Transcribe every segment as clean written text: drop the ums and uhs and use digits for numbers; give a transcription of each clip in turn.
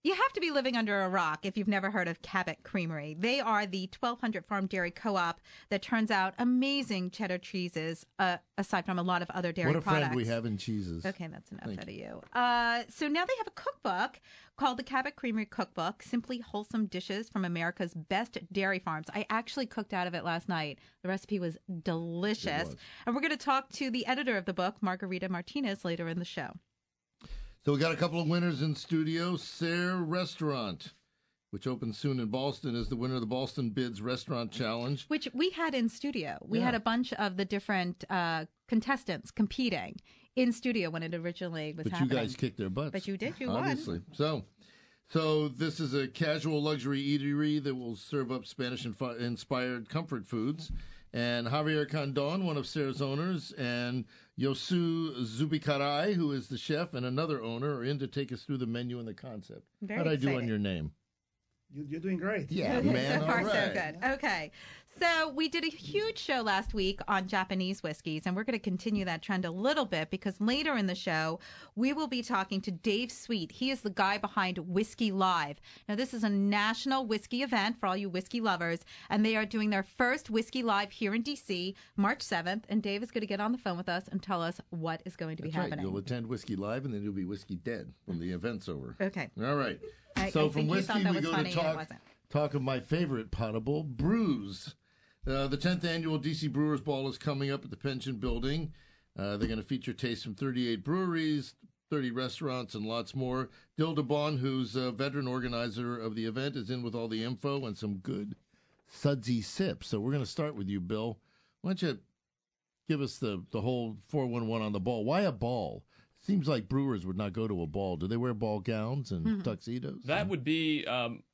You have to be living under a rock if you've never heard of Cabot Creamery. They are the 1,200 farm dairy co-op that turns out amazing cheddar cheeses, aside from a lot of other dairy products. What a friend we have in cheeses. Okay, that's enough out of you. So now they have a cookbook called the Cabot Creamery Cookbook, Simply Wholesome Dishes from America's Best Dairy Farms. I actually cooked out of it last night. The recipe was delicious. And we're going to talk to the editor of the book, Margarita Martinez, later in the show. So we got a couple of winners in studio. Sayre Restaurant, which opens soon in Ballston, is the winner of the Ballston Bids Restaurant Challenge. Which we had in studio. We had a bunch of the different contestants competing in studio when it originally was happening. But you guys kicked their butts. But you did. You obviously. won. So this is a casual luxury eatery that will serve up Spanish-inspired comfort foods. And Javier Condon, one of Sayre's owners, and Yosu Zubicaray, who is the chef and another owner, are in to take us through the menu and the concept. How'd I do on your name? You're doing great. Yeah, man. So far, all right. so good. Okay. So we did a huge show last week on Japanese whiskeys, and we're going to continue that trend a little bit because later in the show, we will be talking to Dave Sweet. He is the guy behind Whiskey Live. Now, this is a national whiskey event for all you whiskey lovers, and they are doing their first Whiskey Live here in D.C., March 7th, and Dave is going to get on the phone with us and tell us what is going to be happening. Right. You'll attend Whiskey Live, and then you'll be whiskey dead when the event's over. Okay. All right. So from whiskey, we go to talk of my favorite potable, brews. The 10th annual DC Brewers Ball is coming up at the Pension Building. They're going to feature tastes from 38 breweries, 30 restaurants, and lots more. Dill DeBon, who's a veteran organizer of the event, is in with all the info and some good sudsy sips. So we're going to start with you, Bill. Why don't you give us the whole 411 on the ball? Why a ball? Seems like brewers would not go to a ball. Do they wear ball gowns and tuxedos? That would be,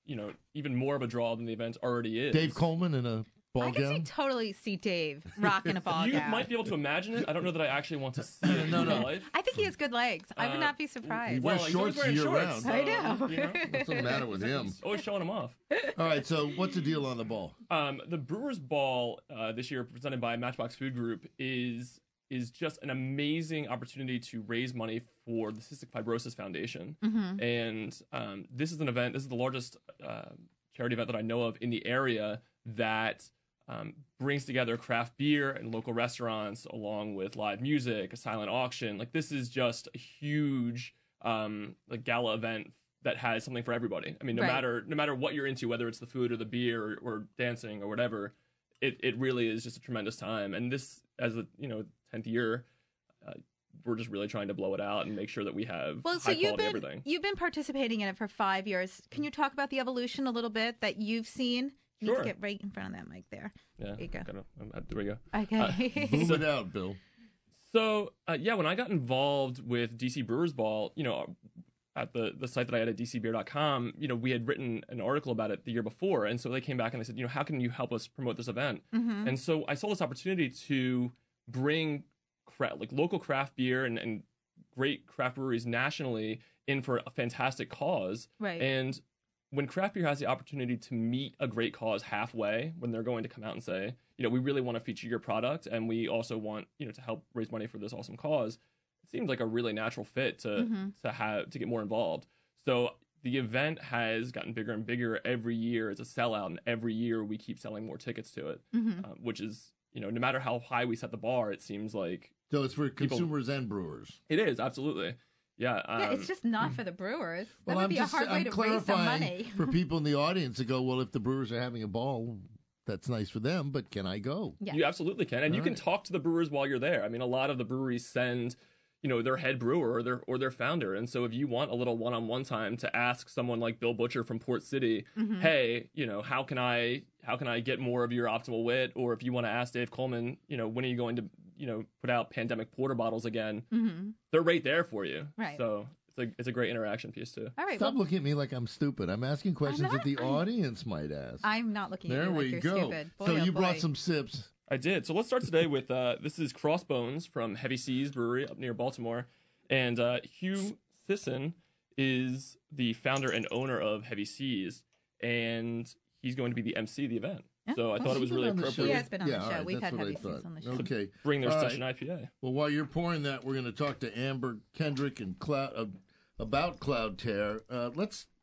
even more of a draw than the event already is. Dave Coleman in a ball gown? I can totally see Dave rocking a ball you gown. You might be able to imagine it. I don't know that I actually want to see it in real life. I think he has good legs. I would not be surprised. He wears shorts year-round. I know. What's the matter with him? He's always showing them off. All right, so what's the deal on the ball? The Brewers Ball this year, presented by Matchbox Food Group, is just an amazing opportunity to raise money for the Cystic Fibrosis Foundation. Mm-hmm. And this is an event, this is the largest charity event that I know of in the area that brings together craft beer and local restaurants along with live music, a silent auction. Like, this is just a huge gala event that has something for everybody. I mean, no matter what you're into, whether it's the food or the beer or dancing or whatever, it really is just a tremendous time. And this, as a 10th year, we're just really trying to blow it out and make sure that we have high quality everything. You've been participating in it for 5 years. Can you talk about the evolution a little bit that you've seen? You Sure. need to get right in front of that mic there. Yeah. There you go. There we go. Okay. Boom it out, Bill. So, when I got involved with DC Brewers Ball, at the site that I had at dcbeer.com, we had written an article about it the year before. And so they came back and they said, how can you help us promote this event? Mm-hmm. And so I saw this opportunity to bring local craft beer and great craft breweries nationally in for a fantastic cause. Right. And when craft beer has the opportunity to meet a great cause halfway, when they're going to come out and say, we really want to feature your product and we also want, to help raise money for this awesome cause, it seems like a really natural fit to get more involved. So the event has gotten bigger and bigger every year. It's a sellout, and every year we keep selling more tickets to it, which is, no matter how high we set the bar, it seems like... So it's for consumers and brewers. It is, absolutely. Yeah, it's just not for the brewers. That Well, would be a hard way to raise some money. for people in the audience to go, well, if the brewers are having a ball, that's nice for them, but can I go? Yeah. You absolutely can. And you can talk to the brewers while you're there. I mean, a lot of the breweries send... their head brewer or their founder. And so if you want a little one-on-one time to ask someone like Bill Butcher from Port City, hey, how can I get more of your optimal wit? Or if you want to ask Dave Coleman, when are you going to, put out pandemic porter bottles again? They're right there for you. Right. So it's a great interaction piece too. All right. Stop looking at me like I'm stupid. I'm asking questions that the audience might ask. I'm not looking at you like you're stupid. Boy, so oh you boy. brought some sips. I did. So let's start today with this is Crossbones from Heavy Seas Brewery up near Baltimore. And Hugh Sisson is the founder and owner of Heavy Seas, and he's going to be the MC of the event. So I thought it was really appropriate. He has been on the show. Right, We've had Heavy Seas on the show. Okay. Bring their session IPA. Well, while you're pouring that, we're going to talk to Amber Kendrick and about Cloud Tear. Let's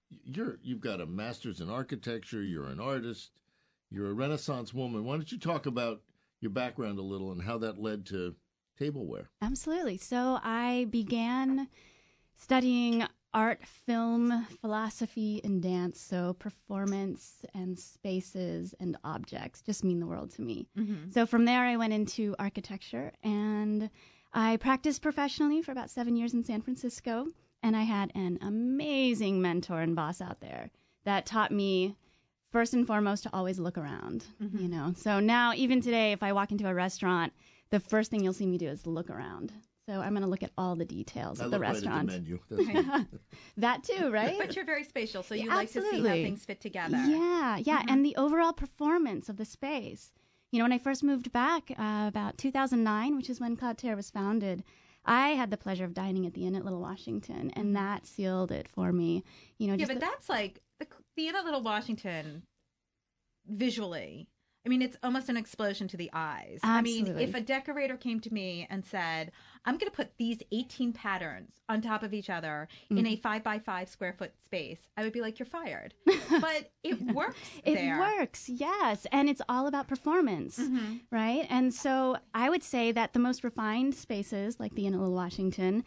you've got a master's in architecture. You're an artist. You're a Renaissance woman. Why don't you talk about your background a little and how that led to tableware? Absolutely. So I began studying art, film, philosophy, and dance. So performance and spaces and objects just mean the world to me. Mm-hmm. So from there, I went into architecture, and I practiced professionally for about 7 years in San Francisco. And I had an amazing mentor and boss out there that taught me, first and foremost, to always look around, you know. So now, even today, if I walk into a restaurant, the first thing you'll see me do is look around. So I'm going to look at all the details of the restaurant. Right at the menu. That too, right? But you're very spatial, so you Absolutely. like to see how things fit together. Yeah, and the overall performance of the space. You know, when I first moved back about 2009, which is when Claude Terre was founded, I had the pleasure of dining at the Inn at Little Washington, and that sealed it for me. You know, yeah, but that's like the Inn at Little Washington visually. I mean, it's almost an explosion to the eyes. Absolutely. I mean, if a decorator came to me and said, I'm going to put these 18 patterns on top of each other in a 5x5 square foot space, I would be like, you're fired. But it works there. It works, yes. And it's all about performance, right? And so I would say that the most refined spaces, like the Inn at Little Washington,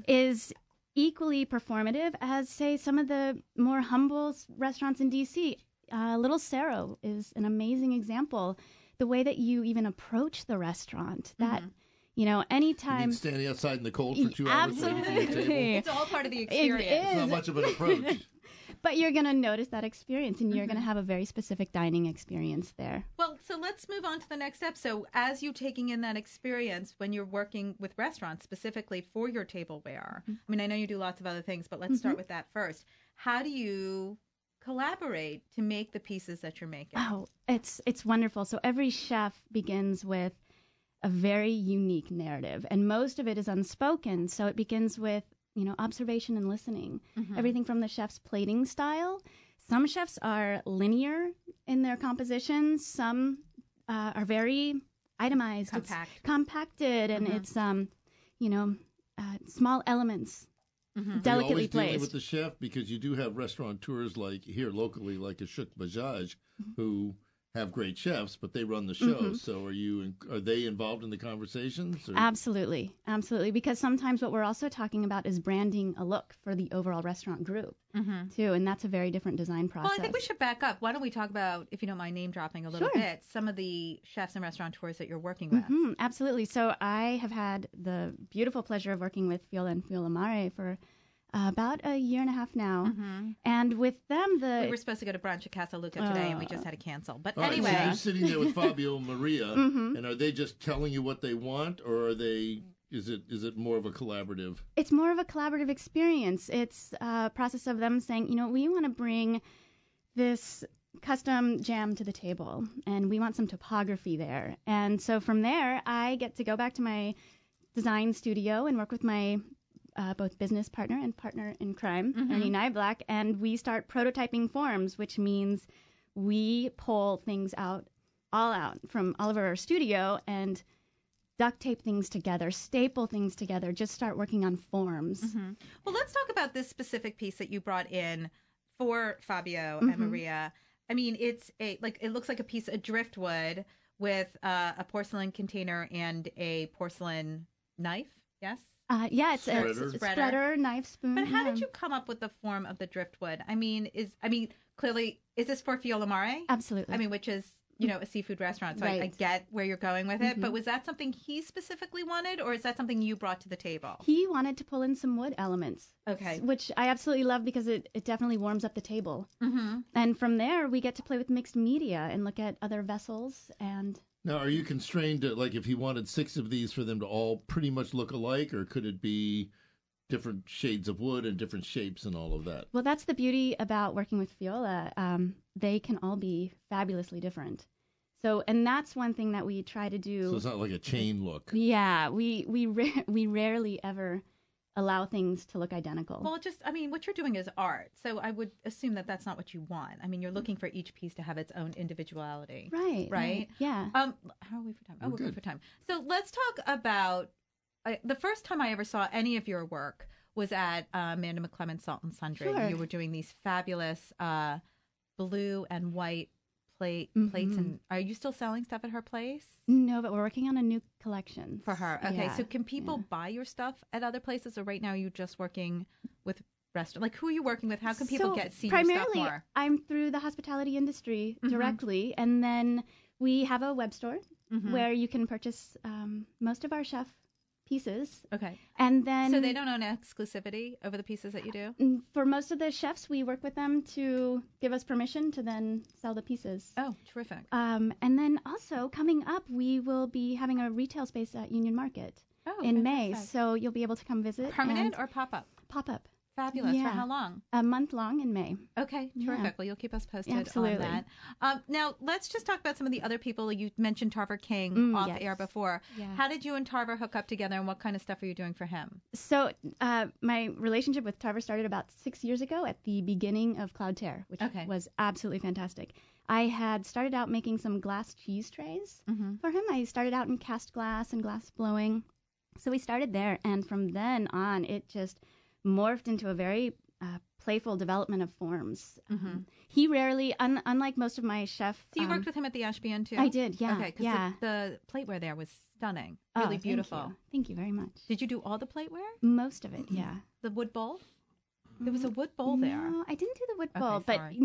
is equally performative as, say, some of the more humble restaurants in D.C. Little Cerro is an amazing example. The way that you even approach the restaurant, that, you know, anytime... You mean standing outside in the cold for 2 hours waiting for your table? It's all part of the experience. It's not much of an approach. But you're going to notice that experience, and you're going to have a very specific dining experience there. Well, so let's move on to the next step. So as you're taking in that experience when you're working with restaurants specifically for your tableware, I mean, I know you do lots of other things, but let's start with that first. How do you collaborate to make the pieces that you're making? Oh, it's wonderful. So every chef begins with a very unique narrative, and most of it is unspoken. So it begins with, you know, observation and listening. Everything from the chef's plating style. Some chefs are linear in their compositions. Some are very itemized. Compact. It's compacted, and it's, you know, small elements. Delicately placed. Dealing with the chef, because you do have restaurateurs like here locally, like Ashok Bajaj, who have great chefs, but they run the show. So are they involved in the conversations? Or? Absolutely, because sometimes what we're also talking about is branding a look for the overall restaurant group too, and that's a very different design process. Well, I think we should back up. Why don't we talk about, if you don't mind name dropping a little bit, some of the chefs and restaurateurs that you're working with? Absolutely. So I have had the beautiful pleasure of working with Fiola and Fiola Mare for about a year and a half now. And with them, we were supposed to go to brunch at Casa Luca today, and we just had to cancel. But anyway. So you're sitting there with Fabio and Maria, and are they just telling you what they want, or are they... Is it more of a collaborative? It's more of a collaborative experience. It's a process of them saying, you know, we want to bring this custom jam to the table, and we want some topography there. And so from there, I get to go back to my design studio and work with my both business partner and partner in crime, Ernie Nyblack, and we start prototyping forms, which means we pull things all out from all over our studio and duct tape things together, staple things together, just start working on forms. Well, let's talk about this specific piece that you brought in for Fabio and Maria. I mean, it looks like a piece of driftwood with a porcelain container and a porcelain knife. Yes. It's a spreader, knife, spoon. But how did you come up with the form of the driftwood? Clearly, is this for Fiola Mare? Absolutely. I mean, which is, you know, a seafood restaurant, so I get where you're going with it. But was that something he specifically wanted, or is that something you brought to the table? He wanted to pull in some wood elements. Okay. Which I absolutely love, because it definitely warms up the table. And from there, we get to play with mixed media and look at other vessels. And now, are you constrained to, like, if he wanted 6 of these for them to all pretty much look alike, or could it be different shades of wood and different shapes and all of that? Well, that's the beauty about working with Fiola. They can all be fabulously different. So, and that's one thing that we try to do. So it's not like a chain look. Yeah, we rarely ever allow things to look identical. Well, what you're doing is art. So I would assume that that's not what you want. I mean, you're looking for each piece to have its own individuality. Right. Yeah. How are we for time? We're good for time. So let's talk about the first time I ever saw any of your work was at Amanda McClemens Salt and Sundry. Sure. You were doing these fabulous blue and white plates. And are you still selling stuff at her place? No, but we're working on a new collection For her. Okay, Yeah, so can people buy your stuff at other places, or right now you're just working with restaurants? Like, who are you working with? How can people see your stuff primarily, more? I'm through the hospitality industry directly, and then we have a web store where you can purchase most of our chef pieces. Okay. And then So they don't own exclusivity over the pieces that you do? for most of the chefs, we work with them to give us permission to then sell the pieces. Oh, terrific. And then also coming up, we will be having a retail space at Union Market Oh, in May. fantastic. So you'll be able to come visit. Permanent and or pop-up? pop-up. Fabulous. For Yeah. how long? A month long in May. Okay, Yeah. terrific. Well, you'll keep us posted Absolutely. on that. Now, let's just talk about some of the other people. You mentioned Tarver King off yes. air before. Yeah. How did you and Tarver hook up together, and what kind of stuff are you doing for him? So my relationship with Tarver started about 6 years ago at the beginning of Cloud Terre, which was absolutely fantastic. I had started out making some glass cheese trays for him. I started out in cast glass and glass blowing. So we started there, and from then on, it just morphed into a very playful development of forms. He rarely, unlike most of my chef... So you worked with him at the Ashby too? I did, yeah. Okay, because yeah. the plateware there was stunning. Really beautiful. Thank you very much. Did you do all the plateware? Most of it, yeah. The wood bowl? There was a wood bowl there. No, I didn't do the wood bowl, Okay, but sorry.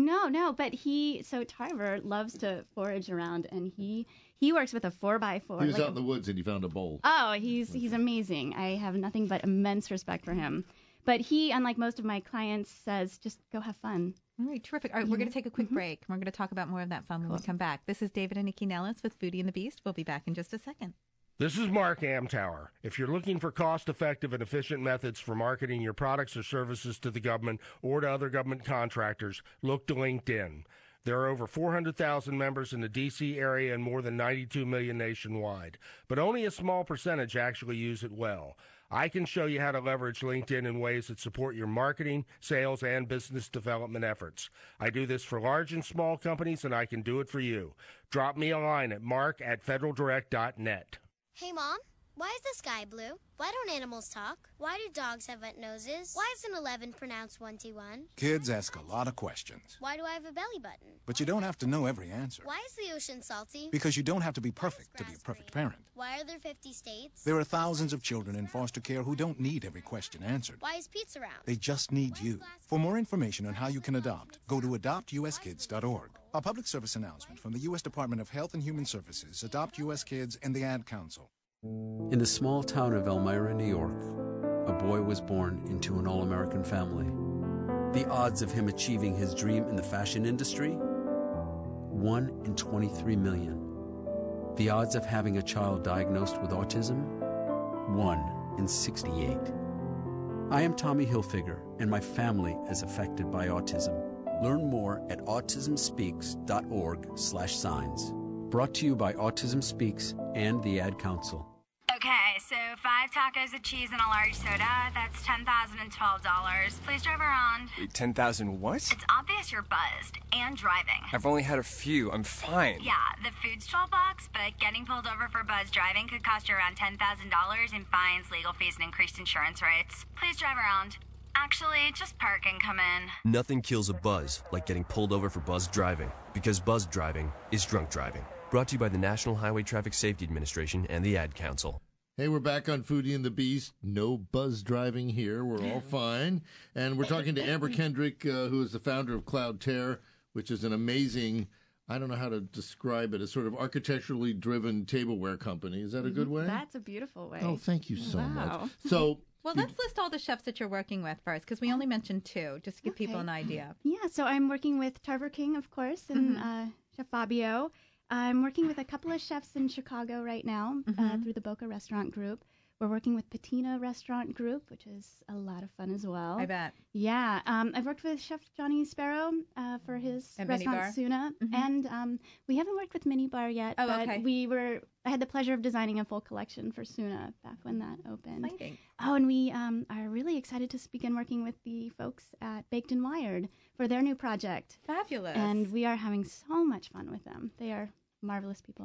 but so Tarver loves to forage around, and he works with a 4x4. He was out in the woods and he found a bowl. Oh, he's amazing. I have nothing but immense respect for him. But he, unlike most of my clients, says just go have fun. All right, terrific. All right, we're going to take a quick break. We're going to talk about more of that fun when we come back. This is David and Nikki Nellis with Foodie and the Beast. We'll be back in just a second. This is Mark Amtower. If you're looking for cost-effective and efficient methods for marketing your products or services to the government or to other government contractors, look to LinkedIn. There are over 400,000 members in the D.C. area and more than 92 million nationwide, but only a small percentage actually use it well. I can show you how to leverage LinkedIn in ways that support your marketing, sales, and business development efforts. I do this for large and small companies, and I can do it for you. Drop me a line at mark@federaldirect.net. Hey, Mom, why is the sky blue? Why don't animals talk? Why do dogs have wet noses? Why is an 11 pronounced 1T1? Kids ask a lot of questions, Why do I have a belly button? but you don't have to know every answer. Why is the ocean salty? Because you don't have to be perfect to be a perfect parent. Why are there 50 states? There are thousands of children in foster care who don't need every question answered. Why is pizza round? They just need you. For more information on how you can adopt, go to adoptuskids.org. A public service announcement from the U.S. Department of Health and Human Services, Adopt U.S. Kids, and the Ad Council. In the small town of Elmira, New York, a boy was born into an all-American family. The odds of him achieving his dream in the fashion industry? 1 in 23 million. The odds of having a child diagnosed with autism? 1 in 68. I am Tommy Hilfiger, and my family is affected by autism. Learn more at autismspeaks.org/signs. Brought to you by Autism Speaks and the Ad Council. Okay, so 5 tacos of cheese and a large soda. That's $10,012. Please drive around. Wait, 10,000 what? It's obvious you're buzzed and driving. I've only had a few. I'm fine. Yeah, the food's $12, but getting pulled over for buzz driving could cost you around $10,000 in fines, legal fees, and increased insurance rates. Please drive around. Actually, just park and come in. Nothing kills a buzz like getting pulled over for buzz driving, because buzz driving is drunk driving. Brought to you by the National Highway Traffic Safety Administration and the Ad Council. Hey, we're back on Foodie and the Beast. No buzz driving here. We're all fine. And we're talking to Amber Kendrick, who is the founder of Cloud Terre, which is an amazing, I don't know how to describe it, a sort of architecturally driven tableware company. Is that a good way? That's a beautiful way. Oh, thank you so much. Wow. So, well, let's list all the chefs that you're working with first, because we only mentioned 2, just to give people an idea. Yeah, so I'm working with Tarver King, of course, and Chef Fabio. I'm working with a couple of chefs in Chicago right now through the Boca Restaurant Group. We're working with Patina Restaurant Group, which is a lot of fun as well. I bet. Yeah. I've worked with Chef Johnny Sparrow for his restaurant Suna. And we haven't worked with Minibar yet, but I had the pleasure of designing a full collection for Suna back when that opened. Exciting. Oh, and we are really excited to begin working with the folks at Baked and Wired for their new project. Fabulous. And we are having so much fun with them. They are marvelous people.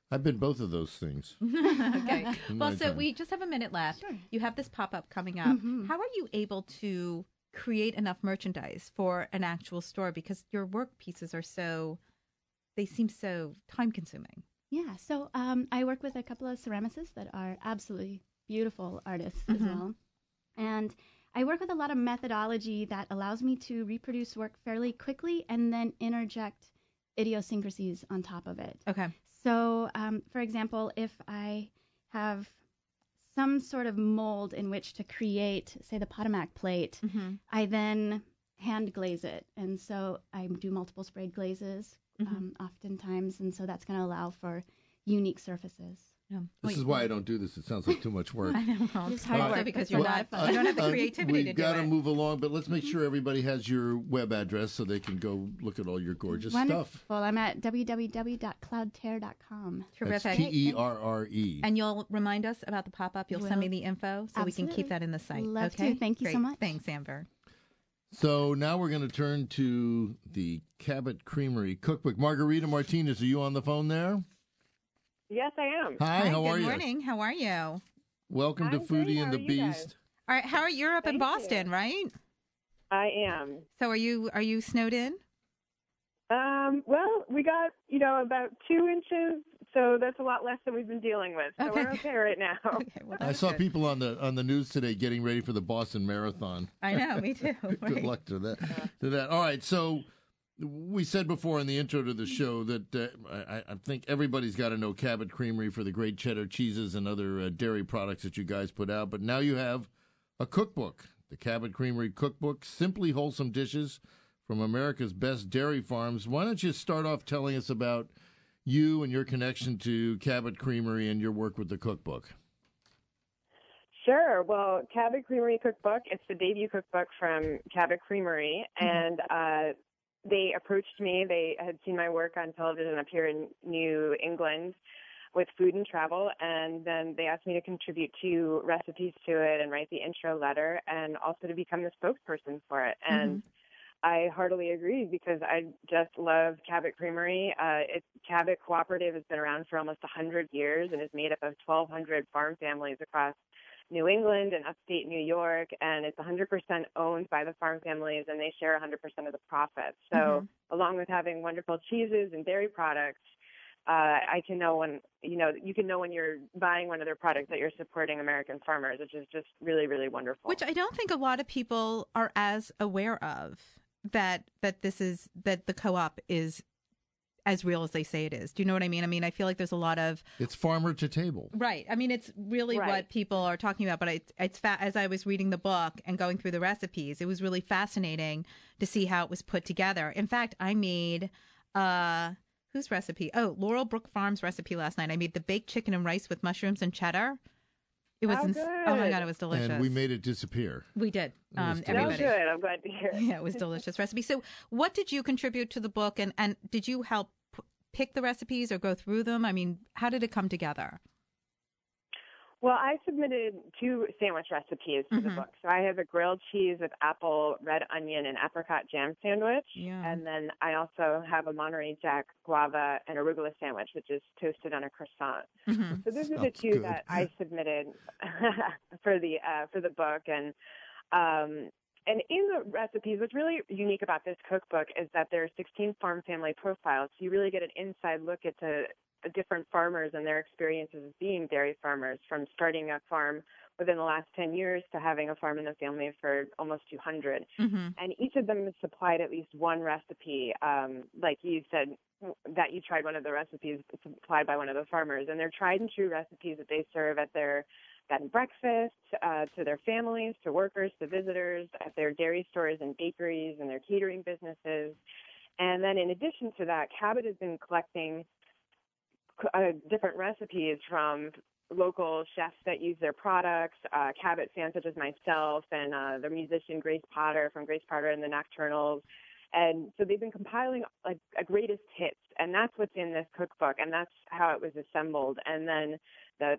I've been both of those things. Okay. In Well, my so time. we just have a minute left. Sure. You have this pop-up coming up. Mhm. How are you able to create enough merchandise for an actual store? Because your work pieces they seem so time-consuming. Yeah, so I work with a couple of ceramicists that are absolutely beautiful artists as well. And I work with a lot of methodology that allows me to reproduce work fairly quickly and then interject idiosyncrasies on top of it. Okay. So, for example, if I have some sort of mold in which to create, say, the Potomac plate, I then hand glaze it. And so I do multiple sprayed glazes oftentimes, and so that's going to allow for unique surfaces. Yeah. This is why I don't do this. It sounds like too much work. I know. Well, It's hard work because but you're it's a lot not. of fun. You don't have the creativity to We've do got to it. move along, but let's make sure everybody has your web address so they can go look at all your gorgeous Wonderful. stuff. I'm at www.cloudterre.com. That's Terrific. TERRE. And you'll remind us about the pop-up. You'll send me Will. the info so we can keep Absolutely. that in the site. Love okay? to. Thank you so Great. much. Thanks, Amber. So now we're going to turn to the Cabot Creamery Cookbook. Margarita Martinez, are you on the phone there? Yes, I am. Hi, how are good you? morning. How are you? Welcome to I'm Foodie great. and How the are you guys? Beast. All right. How are you? You're up in Thank Boston, you. right? I am. So are you snowed in? Well, we got, about 2 inches, so that's a lot less than we've been dealing with. So we're okay right now. Okay. Well, I that's saw good. people on the news today getting ready for the Boston Marathon. I know. Me too. Good Right. luck to that. All right. So we said before in the intro to the show that I think everybody's got to know Cabot Creamery for the great cheddar cheeses and other dairy products that you guys put out. But now you have a cookbook, the Cabot Creamery Cookbook, Simply Wholesome Dishes from America's Best Dairy Farms. Why don't you start off telling us about you and your connection to Cabot Creamery and your work with the cookbook? Sure. Well, Cabot Creamery Cookbook, it's the debut cookbook from Cabot Creamery, and they approached me. They had seen my work on television up here in New England with Food and Travel, and then they asked me to contribute 2 recipes to it and write the intro letter and also to become the spokesperson for it. And I heartily agreed because I just love Cabot Creamery. Cabot Cooperative has been around for almost 100 years and is made up of 1,200 farm families across New England and upstate New York, and it's 100% owned by the farm families, and they share 100% of the profits. So along with having wonderful cheeses and dairy products, I can know when, you can know when you're buying one of their products that you're supporting American farmers, which is just really, really wonderful. Which I don't think a lot of people are as aware of, that the co-op is as real as they say it is. Do you know what I mean? I mean, I feel like there's a lot of... It's farmer to table. Right. I mean, it's really what people are talking about, but as I was reading the book and going through the recipes, it was really fascinating to see how it was put together. In fact, I made... whose recipe? Oh, Laurel Brook Farms recipe last night. I made the baked chicken and rice with mushrooms and cheddar. It was oh my God, it was delicious. And we made it disappear. We did. Everybody. Good. I'm glad to hear it. Yeah, it was delicious recipe. So what did you contribute to the book, and did you help pick the recipes or go through them? I mean, how did it come together? Well, I submitted 2 sandwich recipes to the book. So I have a grilled cheese with apple, red onion, and apricot jam sandwich. Yeah. And then I also have a Monterey Jack guava and arugula sandwich, which is toasted on a croissant. So those are the 2 that I submitted for the book. And in the recipes, what's really unique about this cookbook is that there are 16 farm family profiles. So you really get an inside look at the different farmers and their experiences of being dairy farmers, from starting a farm within the last 10 years to having a farm in the family for almost 200. And each of them has supplied at least one recipe, like you said, that you tried one of the recipes supplied by one of the farmers. And they're tried and true recipes that they serve at their bed and breakfast, to their families, to workers, to visitors, at their dairy stores and bakeries and their catering businesses. And then in addition to that, Cabot has been collecting different recipes from local chefs that use their products, Cabot fans such as myself, and the musician Grace Potter from Grace Potter and the Nocturnals. And so they've been compiling like a greatest hits, and that's what's in this cookbook, and that's how it was assembled. And then the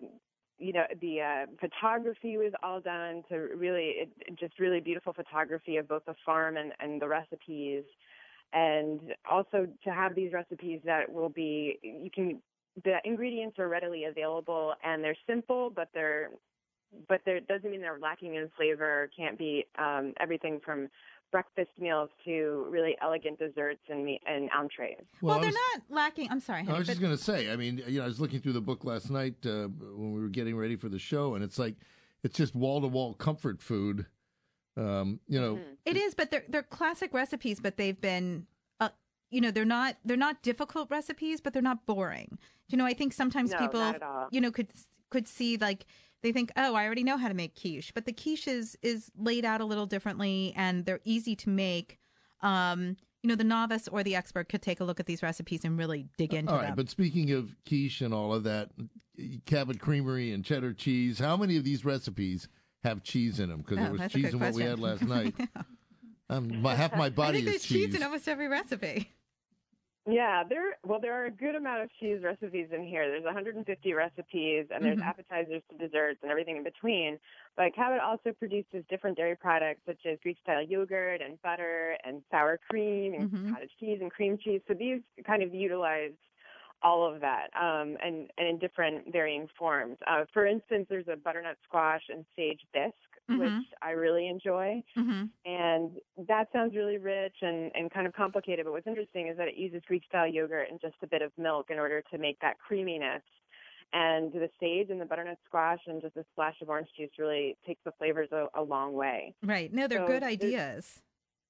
photography was all done to really, just really beautiful photography of both the farm and the recipes. And also to have these recipes that will be, you can the ingredients are readily available and they're simple, but they're doesn't mean they're lacking in flavor. Can't be everything from breakfast meals to really elegant desserts and entrees. Well, they're not lacking. I'm sorry, honey, I was just going to say, I mean, I was looking through the book last night when we were getting ready for the show, and it's just wall-to-wall comfort food. It is, but they're classic recipes, but they've been, they're not difficult recipes, but they're not boring. I think sometimes people, not at all. could see they think, oh, I already know how to make quiche, but the quiche is laid out a little differently, and they're easy to make. The novice or the expert could take a look at these recipes and really dig into them. All right, but speaking of quiche and all of that, Cabot Creamery and cheddar cheese, how many of these recipes have cheese in them? Because there was cheese in what we had last night. Half my body I think is there's cheese in almost every recipe. Yeah, there are a good amount of cheese recipes in here. There's 150 recipes, and there's appetizers to desserts and everything in between. But Cabot also produces different dairy products such as Greek-style yogurt and butter and sour cream and cottage cheese and cream cheese. So these kind of utilize all of that and in different varying forms. For instance, there's a butternut squash and sage bisque, which I really enjoy. And that sounds really rich and kind of complicated. But what's interesting is that it uses Greek-style yogurt and just a bit of milk in order to make that creaminess. And the sage and the butternut squash and just a splash of orange juice really takes the flavors a long way. Right. No, they're good ideas.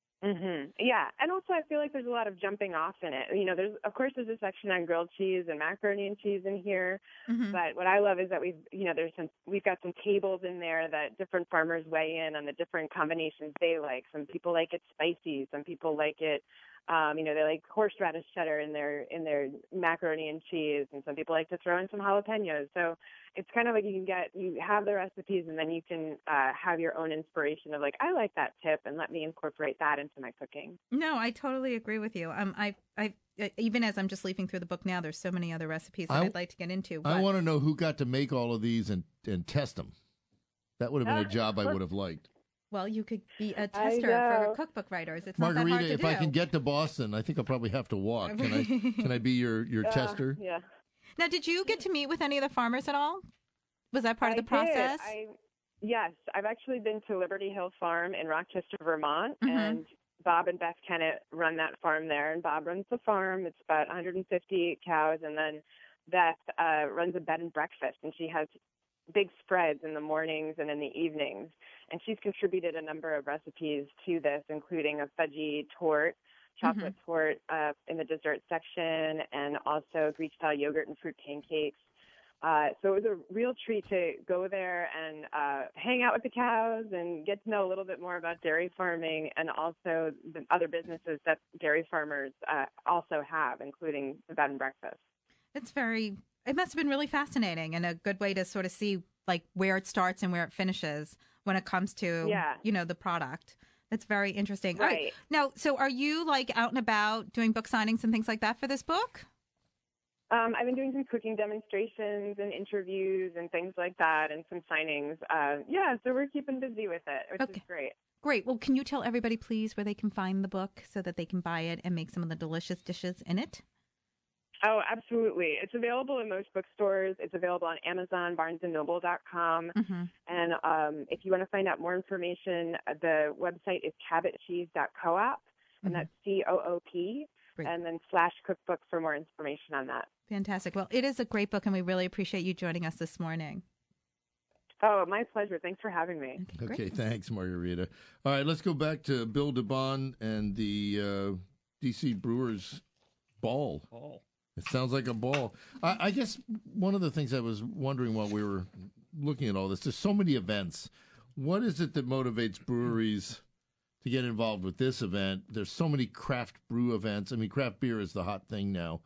Yeah, and also I feel like there's a lot of jumping off in it. There's a section on grilled cheese and macaroni and cheese in here. But what I love is that we've got some tables in there that different farmers weigh in on the different combinations they like. Some people like it spicy. Some people like it. They like horseradish cheddar in their macaroni and cheese, and some people like to throw in some jalapenos. So it's kind of like you have the recipes, and then you can have your own inspiration of I like that tip, and let me incorporate that into my cooking. No, I totally agree with you. I even as I'm just leafing through the book now, there's so many other recipes that I'd like to get into. I want to know who got to make all of these and test them. That would have been a job I would have liked. Well, you could be a tester for cookbook writers. It's Margarita, not that hard to if do. I can get to Boston, I think I'll probably have to walk. Can I be your tester? Yeah. Now, did you get to meet with any of the farmers at all? Was that part of the process? Yes. I've actually been to Liberty Hill Farm in Rochester, Vermont, and Bob and Beth Kennett run that farm there. And Bob runs the farm. It's about 150 cows. And then Beth runs a bed and breakfast, and she has big spreads in the mornings and in the evenings. And she's contributed a number of recipes to this, including a fudgy torte, chocolate torte in the dessert section, and also Greek-style yogurt and fruit pancakes. So it was a real treat to go there and hang out with the cows and get to know a little bit more about dairy farming and also the other businesses that dairy farmers also have, including the bed and breakfast. It must have been really fascinating and a good way to sort of see where it starts and where it finishes when it comes to, the product. That's very interesting. Right. All right. Now, so are you out and about doing book signings and things like that for this book? I've been doing some cooking demonstrations and interviews and things like that and some signings. So we're keeping busy with it, which is great. Great. Well, can you tell everybody, please, where they can find the book so that they can buy it and make some of the delicious dishes in it? Oh, absolutely. It's available in most bookstores. It's available on Amazon, BarnesandNoble.com. And if you want to find out more information, the website is cabotcheese.coop, and that's COOP, and then /cookbook for more information on that. Fantastic. Well, it is a great book, and we really appreciate you joining us this morning. Oh, my pleasure. Thanks for having me. Okay, thanks, Margarita. All right, let's go back to Bill DeBon and the D.C. Brewers ball. It sounds like a ball. I guess one of the things I was wondering while we were looking at all this, there's so many events. What is it that motivates breweries to get involved with this event? There's so many craft brew events. I mean, craft beer is the hot thing now.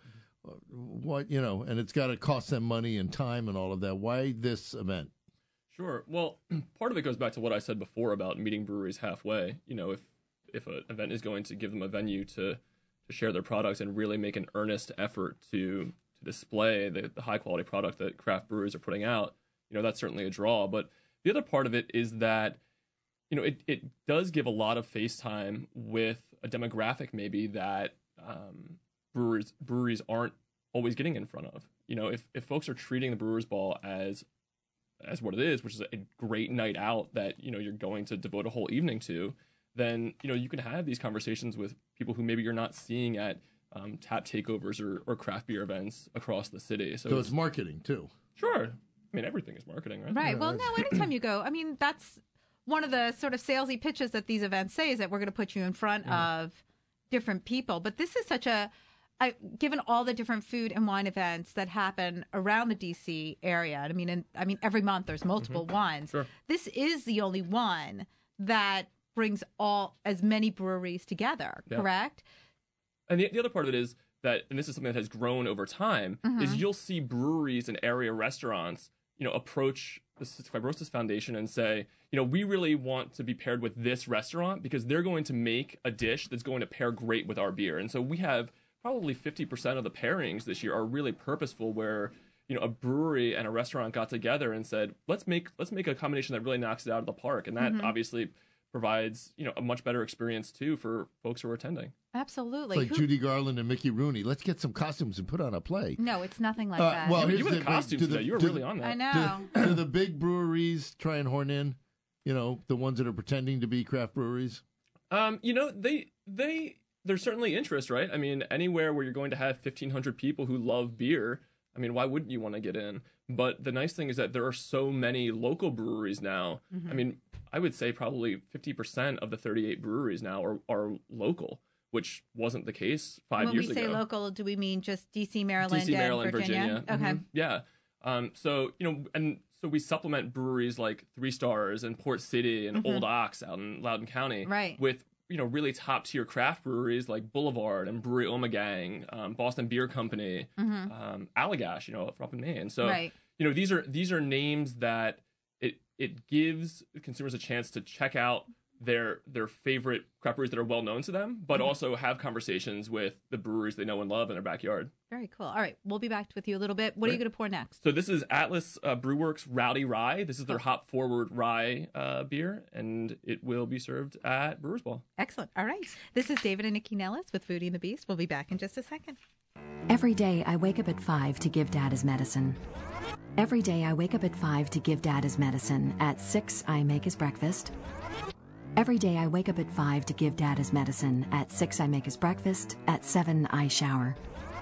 And it's got to cost them money and time and all of that. Why this event? Sure. Well, part of it goes back to what I said before about meeting breweries halfway. If an event is going to give them a venue to share their products and really make an earnest effort to display the high quality product that craft breweries are putting out, that's certainly a draw. But the other part of it is that, it does give a lot of face time with a demographic maybe that breweries aren't always getting in front of. You know, if folks are treating the Brewers Ball as what it is, which is a great night out that, you know, you're going to devote a whole evening to, then, you know, you can have these conversations with people who maybe you're not seeing at tap takeovers or craft beer events across the city. So it's marketing too. Sure. I mean, everything is marketing, right? Right. Well, no, anytime you go, I mean, that's one of the sort of salesy pitches that these events say is that we're going to put you in front of different people. But this is such given all the different food and wine events that happen around the DC area. I mean, every month there's multiple ones. Sure. This is the only one that brings as many breweries together, correct? And the other part of it is that, and this is something that has grown over time, is you'll see breweries and area restaurants, you know, approach the Cystic Fibrosis Foundation and say, you know, we really want to be paired with this restaurant because they're going to make a dish that's going to pair great with our beer. And so we have probably 50% of the pairings this year are really purposeful, where, you know, a brewery and a restaurant got together and said, let's make a combination that really knocks it out of the park. And that obviously provides, you know, a much better experience too for folks who are attending. Absolutely. It's like Judy Garland and Mickey Rooney. Let's get some costumes and put on a play. No, it's nothing like that. Well, you were in costumes today. You were really on that. I know. Do the big breweries try and horn in, you know, the ones that are pretending to be craft breweries? You know, there's certainly interest, right? I mean, anywhere where you're going to have 1,500 people who love beer, I mean, why wouldn't you want to get in? But the nice thing is that there are so many local breweries now. I mean, I would say probably 50% of the 38 breweries now are local, which wasn't the case 5 years ago. When we say local, do we mean just D.C., Maryland, and Virginia? Okay. Yeah. So, you know, and so we supplement breweries like Three Stars and Port City and Old Ox out in Loudoun County with, you know, really top tier craft breweries like Boulevard and Brewery Omegang, Boston Beer Company, Allagash, you know, up in Maine. So, you know, these are names that it gives consumers a chance to check out their favorite craft breweries that are well known to them, but also have conversations with the breweries they know and love in their backyard. Very cool. All right, we'll be back with you a little bit. What are you going to pour next? So this is Atlas Brewworks Rowdy Rye. This is their hop forward rye beer, and it will be served at Brewers Ball. Excellent. All right. This is David and Nikki Nellis with Foodie and the Beast. We'll be back in just a second. Every day I wake up at 5 to give Dad his medicine. Every day I wake up at 5 to give Dad his medicine. At 6 I make his breakfast. Every day I wake up at 5 to give Dad his medicine. At 6 I make his breakfast. At 7 I shower.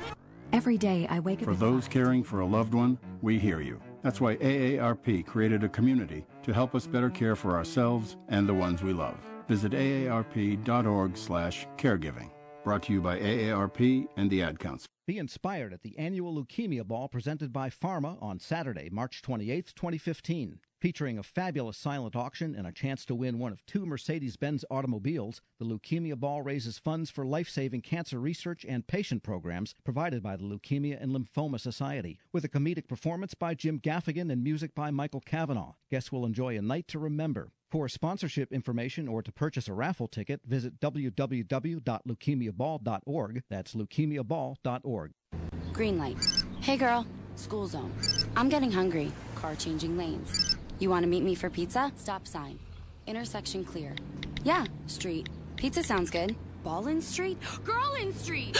Every day I wake up For those caring for a loved one, we hear you. That's why AARP created a community to help us better care for ourselves and the ones we love. Visit aarp.org/caregiving. Brought to you by AARP and the Ad Council. Be inspired at the annual Leukemia Ball presented by Pharma on Saturday, March 28th, 2015. Featuring a fabulous silent auction and a chance to win one of 2 Mercedes-Benz automobiles, the Leukemia Ball raises funds for life-saving cancer research and patient programs provided by the Leukemia and Lymphoma Society. With a comedic performance by Jim Gaffigan and music by Michael Cavanaugh, guests will enjoy a night to remember. For sponsorship information or to purchase a raffle ticket, visit www.leukemiaball.org. That's leukemiaball.org. Green light. Hey girl, school zone. I'm getting hungry. Car changing lanes. You want to meet me for pizza? Stop sign. Intersection clear. Yeah, street. Pizza sounds good. Ball in street? Girl in street!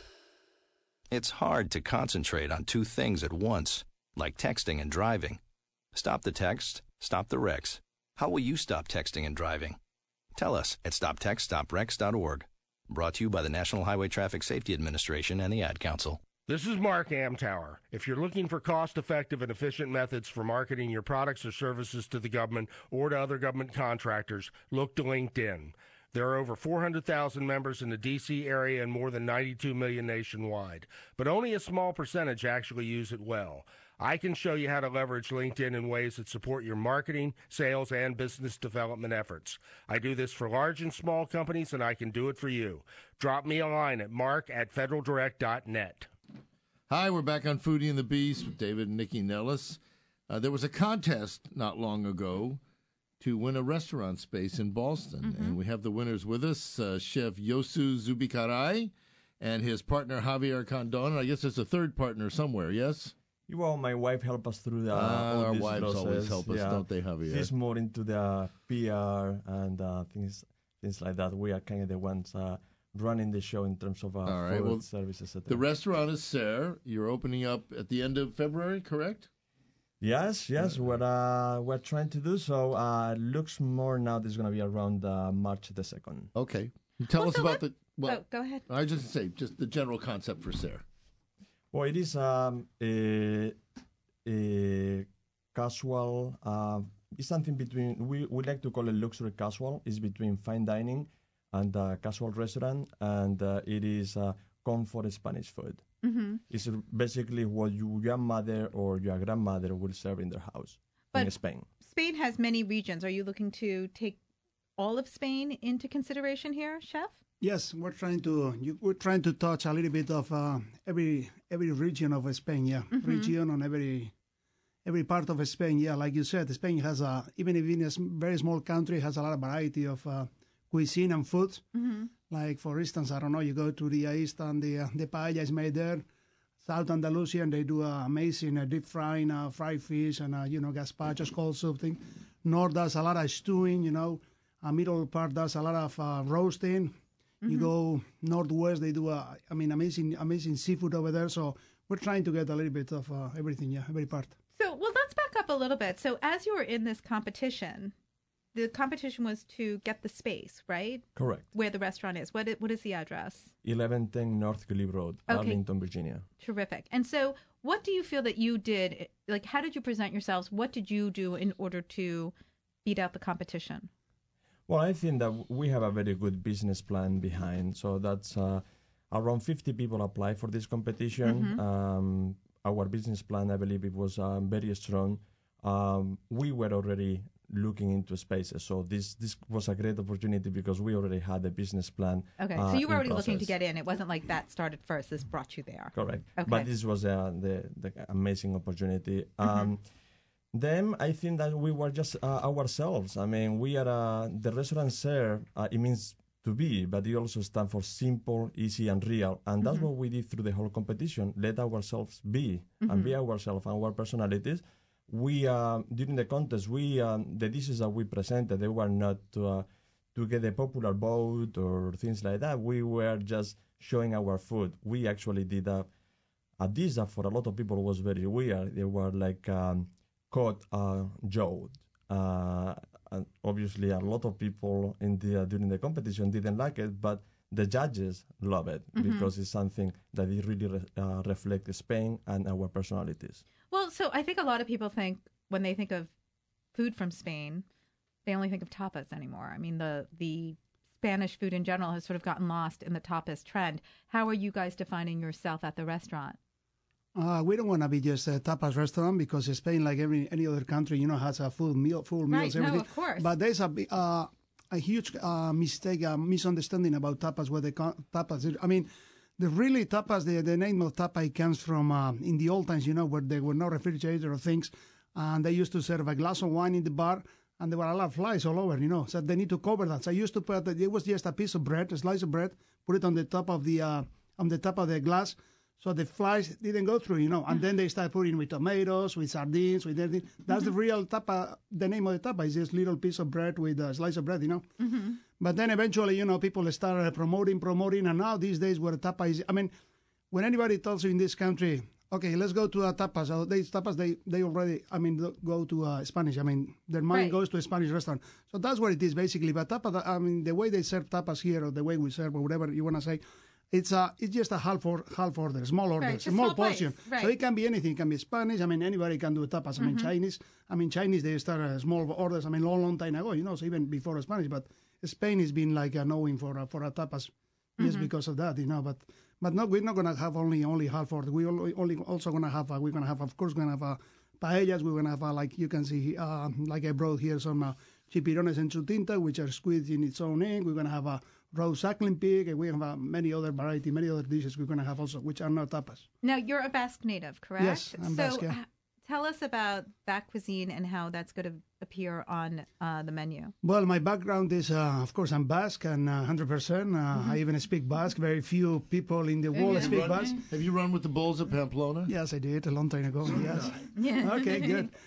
It's hard to concentrate on 2 things at once, like texting and driving. Stop the text, stop the wrecks. How will you stop texting and driving? Tell us at stoptextstopwrecks.org. Brought to you by the National Highway Traffic Safety Administration and the Ad Council. This is Mark Amtower. If you're looking for cost-effective and efficient methods for marketing your products or services to the government or to other government contractors, look to LinkedIn. There are over 400,000 members in the D.C. area and more than 92 million nationwide, but only a small percentage actually use it well. I can show you how to leverage LinkedIn in ways that support your marketing, sales, and business development efforts. I do this for large and small companies, and I can do it for you. Drop me a line at mark@federaldirect.net. Hi, we're back on Foodie and the Beast with David and Nikki Nellis. There was a contest not long ago to win a restaurant space in Ballston, and we have the winners with us, Chef Yosu Zubikarai and his partner Javier Condon. And I guess there's a third partner somewhere, yes? Well, my wife helped us through the our wives process. Always help us, don't they, Javier? She's more into the PR and things like that. We are kind of the ones running the show in terms of food, service, etc. The restaurant is Serre. You're opening up at the end of February, correct? Yes. We're trying to do so. Looks more now this is going to be around March the 2nd. Okay. Tell us about go ahead. I just say just the general concept for Serre. Well, it is a casual. It's something between. We like to call it luxury casual. It's between fine dining and casual restaurant, and it is comfort Spanish food. Mm-hmm. It's basically what your mother or your grandmother will serve in their house in Spain. Spain has many regions. Are you looking to take all of Spain into consideration here, Chef? Yes, we're trying to touch a little bit of every region of Spain. Yeah, mm-hmm. Region on every part of Spain. Yeah, like you said, Spain has even if it's a very small country, has a lot of variety of cuisine and food. Mm-hmm. Like for instance, I don't know, you go to the east and the paella is made there. South Andalusia, and they do amazing deep frying fried fish and gazpacho, cold soup thing. North does a lot of stewing. Middle part does a lot of roasting. Mm-hmm. You go northwest, they do amazing seafood over there. So we're trying to get a little bit of everything, every part. So, let's back up a little bit. So as you were in this competition, the competition was to get the space, right? Correct. Where the restaurant is. What is the address? 1110 North Glebe Road, Arlington, Virginia. Terrific. And so what do you feel that you did? Like, how did you present yourselves? What did you do in order to beat out the competition? Well, I think that we have a very good business plan behind. So that's around 50 people apply for this competition. Mm-hmm. Our business plan, I believe it was very strong. We were already looking into spaces. So this was a great opportunity because we already had a business plan. Okay, so you were already looking to get in. It wasn't like that started first. This brought you there. Correct. Okay. But this was the amazing opportunity. Mm-hmm. Then I think that we were just ourselves. I mean, we are the restaurant Serre. It means to be, but it also stands for simple, easy, and real. And that's what we did through the whole competition. Let ourselves be and be ourselves and our personalities. We during the contest, the dishes that we presented, they were not to get a popular vote or things like that. We were just showing our food. We actually did a dish that for a lot of people was very weird. They were like caught jawed. And obviously, a lot of people during the competition didn't like it, but the judges love it because it's something that it really reflects Spain and our personalities. Well, so I think a lot of people think when they think of food from Spain, they only think of tapas anymore. I mean, the Spanish food in general has sort of gotten lost in the tapas trend. How are you guys defining yourself at the restaurant? We don't want to be just a tapas restaurant because Spain, like any other country, has a full meals, everything. No, of course. But there's a huge misunderstanding about tapas. Where the tapas, I mean, the really tapas, the name of tapa comes from in the old times, where there were no refrigerator or things, and they used to serve a glass of wine in the bar, and there were a lot of flies all over, so they need to cover that. So I used to put it was just a piece of bread, a slice of bread, put it on the top of the glass. So the flies didn't go through, and then they start putting with tomatoes, with sardines, with everything. That's the real tapa. The name of the tapa is this little piece of bread with a slice of bread, Mm-hmm. But then eventually, people start promoting, and now these days where tapa is, I mean, when anybody tells you in this country, okay, let's go to a tapas, so they already, go to Spanish. I mean, their mind goes to a Spanish restaurant. So that's what it is basically. But tapas, the way they serve tapas here, or the way we serve, or whatever you want to say, it's just a half order, small order, small portion. Right. So it can be anything. It can be Spanish. I mean, anybody can do tapas. I mean, Chinese. Chinese, they start small orders. Long time ago, so even before Spanish. But Spain has been like knowing for a tapas, just because of that, But no, we're not gonna have only half order. We also gonna have we're gonna have paellas. We're gonna have like you can see like I brought here some chipirones en su tinta, which are squid in its own egg. We're gonna have a roast suckling pig, and we have many other dishes we're going to have also, which are not tapas. Now, you're a Basque native, correct? Yes, I'm Basque, yeah. Tell us about that cuisine and how that's going to appear on the menu. Well, my background is, of course, I'm Basque and 100%. I even speak Basque. Very few people in the world speak Basque. Have you run with the Bulls at Pamplona? Yes, I did a long time ago. Yes. Yeah. Okay, good.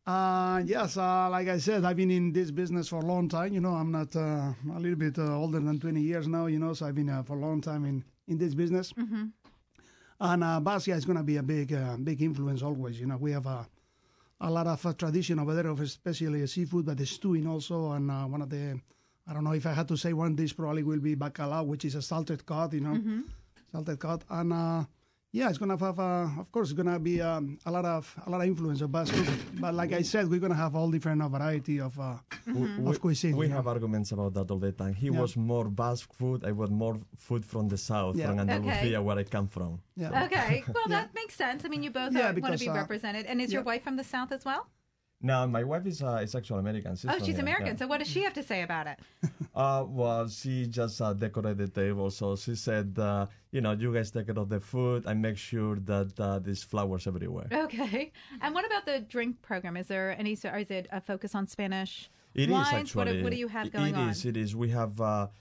Yes, like I said, I've been in this business for a long time. You know, I'm not a little bit older than 20 years now, you know, so I've been for a long time in this business. Mm-hmm. And Basquiat is going to be a big influence always. You know, we have a lot of tradition over there, of especially seafood, but the stewing also. And one of the, I don't know if I had to say one dish, probably will be bacalao, which is a salted cod, you know, salted cod. And yeah, it's gonna have, of course, it's gonna be a lot of influence of Basque cooking. But like I said, we're gonna have all different variety of cuisine. We have arguments about that all the time. He was more Basque food. I was more food from the south, from Andalusia, where I come from. Yeah. Okay, well that makes sense. I mean, you both want to be represented, and is your wife from the south as well? No, my wife is actually American. She's American. So what does she have to say about it? Well, she just decorated the table. So she said, you guys take care of the food. I make sure that there's flowers everywhere. Okay. And what about the drink program? Is there any? Or is it a focus on Spanish wines? Is actually. What do you have going on? It is. We have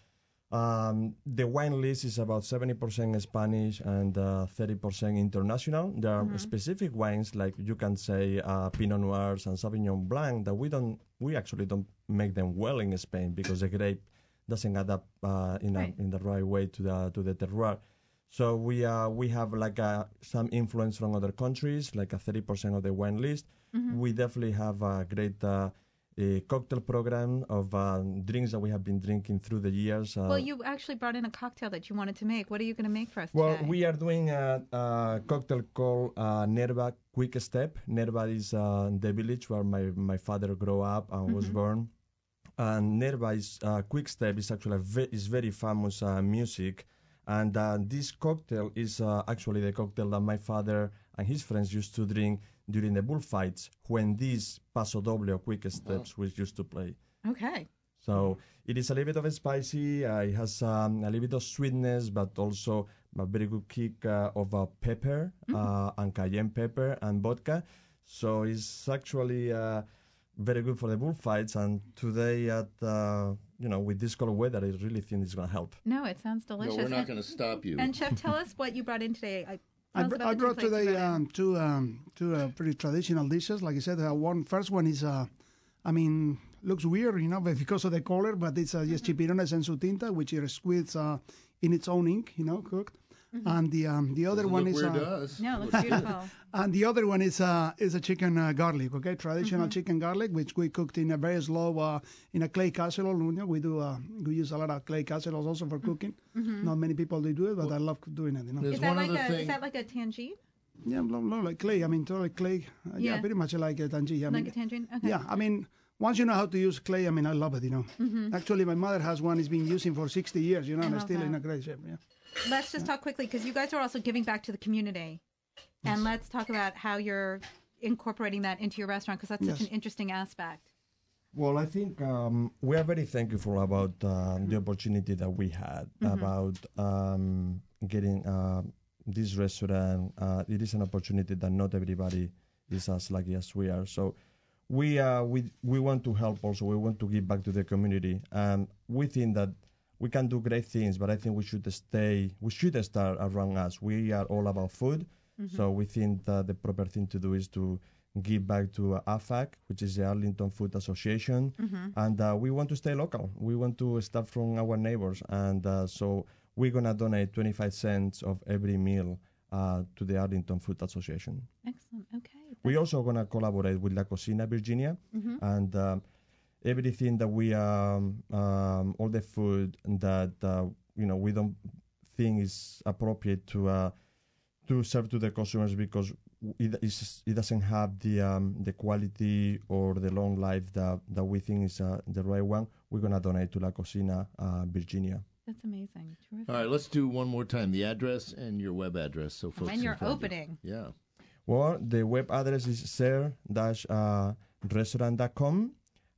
the wine list is about 70% Spanish and 30% international. There are specific wines, like you can say Pinot Noirs and Sauvignon Blanc, that we actually don't make them well in Spain because the grape doesn't adapt in the right way to the terroir. So we have like some influence from other countries, like 30% of the wine list. We definitely have a great cocktail program of drinks that we have been drinking through the years. Well, you actually brought in a cocktail that you wanted to make. What are you going to make for us today? Well, we are doing a cocktail called Nerva Quick Step. Nerva is the village where my father grew up and was born. And Nerva is Quick Step is actually is very famous music. And this cocktail is actually the cocktail that my father and his friends used to drink during the bullfights when these Paso Doble or Quick Steps was used to play. Okay. So it is a little bit of spicy. It has a little bit of sweetness, but also a very good kick of pepper and cayenne pepper and vodka. So it's actually very good for the bullfights. And today with this cold weather, I really think it's going to help. No, it sounds delicious. No, we're not going to stop you. And Chef, tell us what you brought in today. I brought today two pretty traditional dishes. Like I said, first one is, looks weird, but because of the color, but it's just chipirones en su tinta, which is squid in its own ink, cooked. And the other one is no, it looks beautiful. And the other one is a chicken garlic, okay, traditional chicken garlic, which we cooked in a very slow in a clay casserole. We use a lot of clay casseroles also for cooking. Not many people do it, but I love doing it. Is that like a tangine? Yeah, like clay. Totally clay. Yeah, pretty much like a tangine. Like a tangine. Okay. Yeah, once you know how to use clay, I love it. Actually, my mother has one. It's been using for 60 years. And it's still in a great shape. Yeah. Let's just talk quickly because you guys are also giving back to the community. And let's talk about how you're incorporating that into your restaurant because that's such an interesting aspect. Well, I think we are very thankful about the opportunity that we had about getting this restaurant. It is an opportunity that not everybody is as lucky as we are. So we want to help also. We want to give back to the community. And we think that we can do great things, but I think we should start around us. We are all about food. So we think that the proper thing to do is to give back to AFAC, which is the Arlington Food Association. And we want to stay local. We want to start from our neighbors. And so we're going to donate 25 cents of every meal to the Arlington Food Association. Excellent. Okay. We're also going to collaborate with La Cocina Virginia. And everything that we, all the food that, we don't think is appropriate to serve to the customers because it doesn't have the quality or the long life that we think is the right one, we're going to donate to La Cocina Virginia. That's amazing. Terrific. All right, let's do one more time. The address and your web address so folks when you're opening. You. Yeah. Well, the web address is ser-restaurant.com.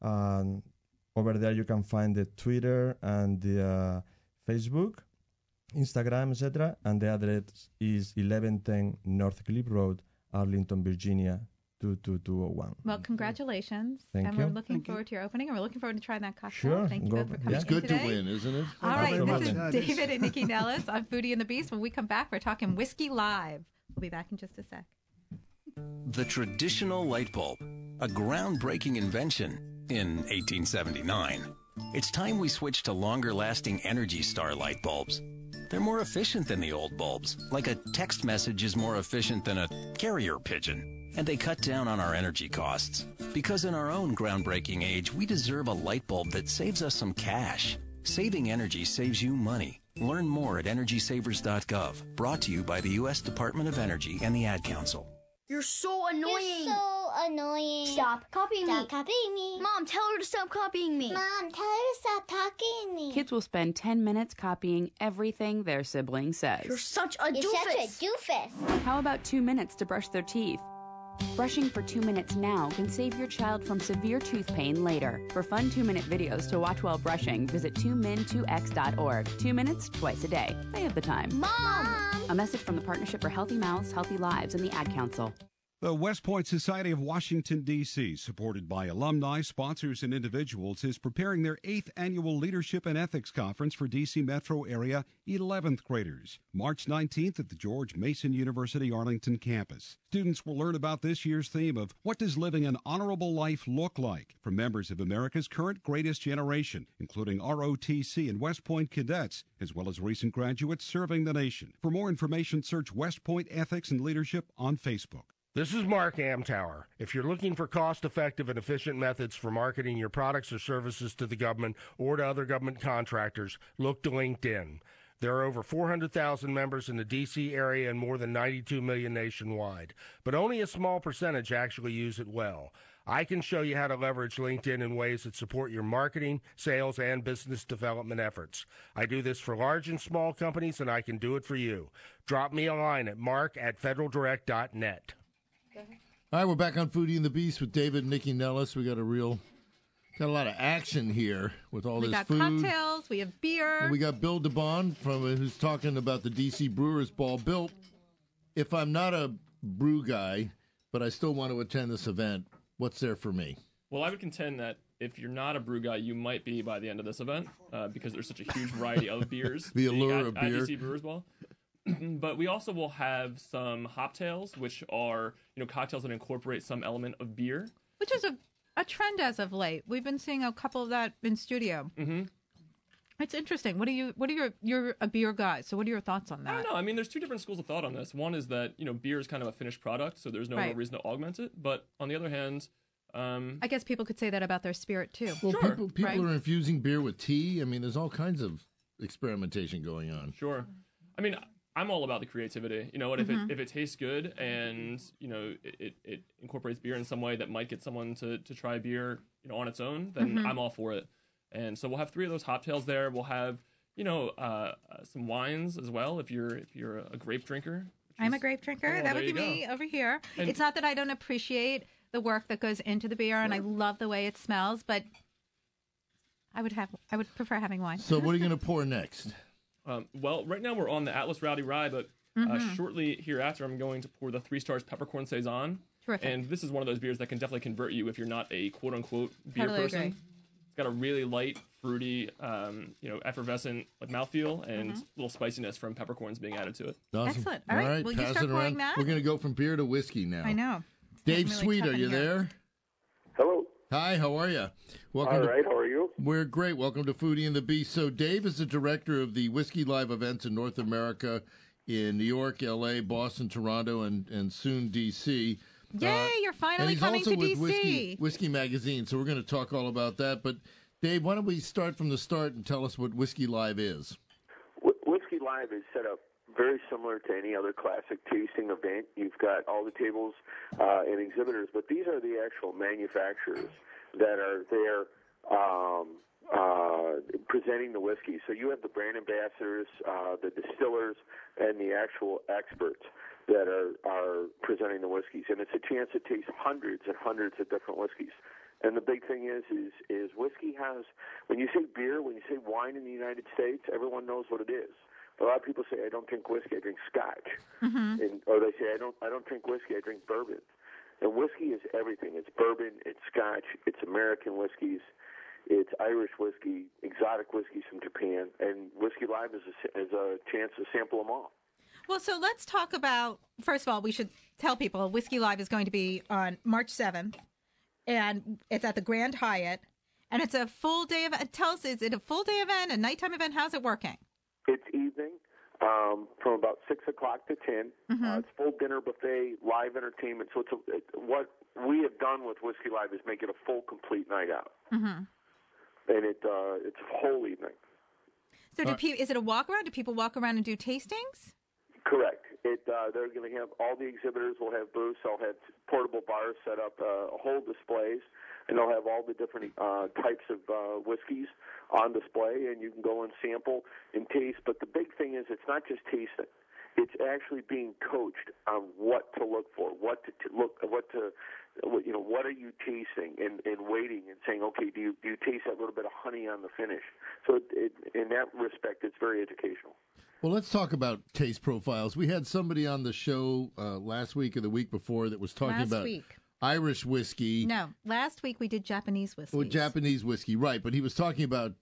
Over there you can find the Twitter and the Facebook, Instagram, etc. And the address is 1110 North Cliff Road, Arlington, Virginia, 22201. Well, congratulations. Thank you. We're looking forward to your opening, and we're looking forward to trying that cocktail. Sure. Thank you both for coming It's good today. to win, isn't it? All right, this is David and Nikki Nellis on Foodie and the Beast. When we come back, we're talking Whiskey Live. We'll be back in just a sec. The traditional light bulb a groundbreaking invention in 1879. It's time we switch to longer-lasting Energy Star light bulbs. They're more efficient than the old bulbs, like a text message is more efficient than a carrier pigeon. And they cut down on our energy costs. Because in our own groundbreaking age, we deserve a light bulb that saves us some cash. Saving energy saves you money. Learn more at EnergySavers.gov. Brought to you by the U.S. Department of Energy and the Ad Council. You're so annoying. You're so annoying. Stop copying me. Stop copying me. Mom, tell her to stop copying me. Mom, tell her to stop talking me. Kids will spend 10 minutes copying everything their sibling says. You're such a doofus. You're such a doofus. How about 2 minutes to brush their teeth? Brushing for 2 minutes now can save your child from severe tooth pain later. For fun 2-minute videos to watch while brushing, visit 2min2x.org. 2 minutes, twice a day. They have the time. Mom! A message from the Partnership for Healthy Mouths, Healthy Lives, and the Ad Council. The West Point Society of Washington, D.C., supported by alumni, sponsors, and individuals, is preparing their 8th annual Leadership and Ethics Conference for D.C. metro area 11th graders, March 19th at the George Mason University Arlington campus. Students will learn about this year's theme of What Does Living an Honorable Life Look Like? From members of America's current greatest generation, including ROTC and West Point cadets, as well as recent graduates serving the nation. For more information, search West Point Ethics and Leadership on Facebook. This is Mark Amtower. If you're looking for cost-effective and efficient methods for marketing your products or services to the government or to other government contractors, look to LinkedIn. There are over 400,000 members in the D.C. area and more than 92 million nationwide, but only a small percentage actually use it well. I can show you how to leverage LinkedIn in ways that support your marketing, sales, and business development efforts. I do this for large and small companies, and I can do it for you. Drop me a line at mark@federaldirect.net. All right, we're back on Foodie and the Beast with David and Nikki Nellis. We got a lot of action here with all this food. We got cocktails, we have beer. And we got Bill DeBond who's talking about the DC Brewers Ball. Bill, if I'm not a brew guy, but I still want to attend this event, what's there for me? Well, I would contend that if you're not a brew guy, you might be by the end of this event because there's such a huge variety of beers. The allure of beer. At DC Brewers Ball. But we also will have some hoptails, which are cocktails that incorporate some element of beer, which is a trend as of late. We've been seeing a couple of that in studio. Mm-hmm. It's interesting. You're a beer guy, so what are your thoughts on that? I don't know. I mean, there's two different schools of thought on this. One is that beer is kind of a finished product, so there's no real reason to augment it. But on the other hand, I guess people could say that about their spirit too. Well, sure. people are infusing beer with tea. I mean, there's all kinds of experimentation going on. Sure. I mean, I'm all about the creativity. If it tastes good and it incorporates beer in some way that might get someone to try beer on its own, then I'm all for it. And so we'll have 3 of those hoptails there. We'll have some wines as well if you're a grape drinker. I'm a grape drinker. Oh, that would be me over here. And it's not that I don't appreciate the work that goes into the beer, and I love the way it smells, but I would prefer having wine. So what are you going to pour next? Well, right now we're on the Atlas Rowdy Rye, but shortly hereafter I'm going to pour the 3 Stars Peppercorn Saison. Terrific. And this is one of those beers that can definitely convert you if you're not a quote-unquote beer totally person. Agree. It's got a really light, fruity, effervescent mouthfeel and little spiciness from peppercorns being added to it. Awesome. Excellent. All right. Will you start pouring that? We're going to go from beer to whiskey now. I know. Dave really Sweet, are you there? Hello. Hi, how are you? Welcome. All right, how are you? We're great. Welcome to Foodie and the Beast. So Dave is the director of the Whiskey Live events in North America in New York, L.A., Boston, Toronto, and soon D.C. Yay, you're finally coming to D.C. And he's also with Whiskey Magazine, so we're going to talk all about that. But Dave, why don't we start from the start and tell us what Whiskey Live is? Whiskey Live is set up very similar to any other classic tasting event. You've got all the tables and exhibitors, but these are the actual manufacturers that are there presenting the whiskey. So you have the brand ambassadors, the distillers, and the actual experts that are presenting the whiskeys. And it's a chance to taste hundreds and hundreds of different whiskeys. And the big thing is whiskey has, when you say beer, when you say wine in the United States, everyone knows what it is. A lot of people say, I don't drink whiskey, I drink scotch. Or they say, I don't drink whiskey, I drink bourbon. And whiskey is everything. It's bourbon, it's scotch, it's American whiskeys, it's Irish whiskey, exotic whiskeys from Japan. And Whiskey Live is a chance to sample them all. Well, so let's talk about, first of all, we should tell people Whiskey Live is going to be on March 7th and it's at the Grand Hyatt, and it's a full day event. Tell us, is it a full day event, a nighttime event? How's it working? It's evening from about 6 o'clock to 10. It's full dinner buffet, live entertainment. So what we have done with Whiskey Live is make it a full, complete night out. And it's a whole evening. So is it a walk around? Do people walk around and do tastings? Correct. They're going to have all the exhibitors will have booths. They'll have portable bars set up, whole displays, and they'll have all the different types of whiskeys on display, and you can go and sample and taste. But the big thing is it's not just tasting. It's actually being coached on what to look for, what are you tasting, and waiting and saying, okay, do you taste that little bit of honey on the finish? So in that respect, it's very educational. Well, let's talk about taste profiles. We had somebody on the show last week or the week before that was talking about Irish whiskey. No, last week we did Japanese whiskey. Oh, Japanese whiskey, right. But he was talking about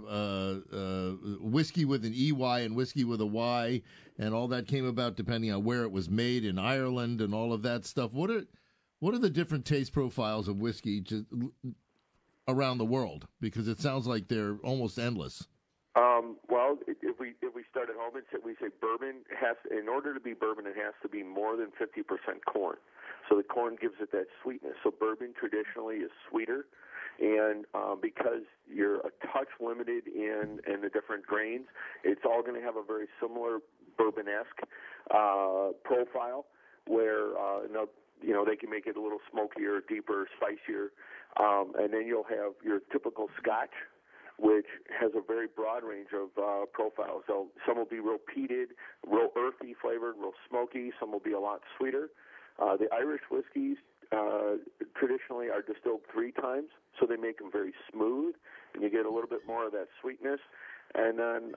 whiskey with an EY and whiskey with a Y, and all that came about depending on where it was made in Ireland and all of that stuff. What are the different taste profiles of whiskey around the world? Because it sounds like they're almost endless. Well, if we start at home and we say bourbon in order to be bourbon, it has to be more than 50% corn. So the corn gives it that sweetness. So bourbon traditionally is sweeter, and because you're a touch limited in the different grains, it's all going to have a very similar bourbon-esque profile, where they can make it a little smokier, deeper, spicier, and then you'll have your typical Scotch, which has a very broad range of profiles. So some will be real peated, real earthy flavored, real smoky. Some will be a lot sweeter. The Irish whiskeys traditionally are distilled 3 times, so they make them very smooth, and you get a little bit more of that sweetness. And then